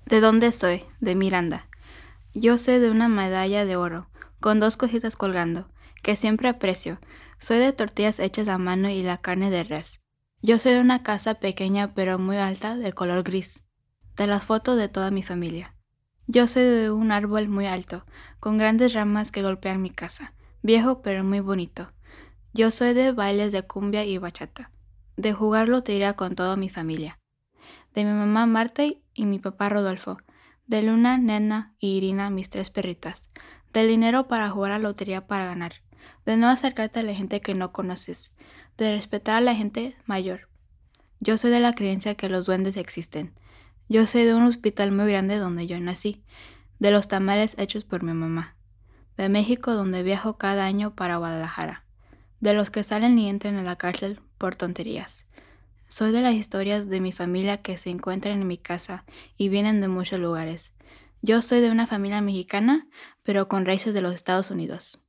¿De dónde soy? De Miranda. Yo soy de una medalla de oro, con dos cositas colgando, que siempre aprecio. Soy de tortillas hechas a mano y la carne de res. Yo soy de una casa pequeña pero muy alta, de color gris. De las fotos de toda mi familia. Yo soy de un árbol muy alto, con grandes ramas que golpean mi casa. Viejo pero muy bonito. Yo soy de bailes de cumbia y bachata. De jugar lotería con toda mi familia. De mi mamá Marta y mi papá Rodolfo, de Luna, Nena y Irina, mis tres perritas, del dinero para jugar a la lotería para ganar, de no acercarte a la gente que no conoces, de respetar a la gente mayor. Yo soy de la creencia que los duendes existen. Yo soy de un hospital muy grande donde yo nací, de los tamales hechos por mi mamá, de México donde viajo cada año para Guadalajara, de los que salen y entran a la cárcel por tonterías. Soy de las historias de mi familia que se encuentran en mi casa y vienen de muchos lugares. Yo soy de una familia mexicana, pero con raíces de los Estados Unidos.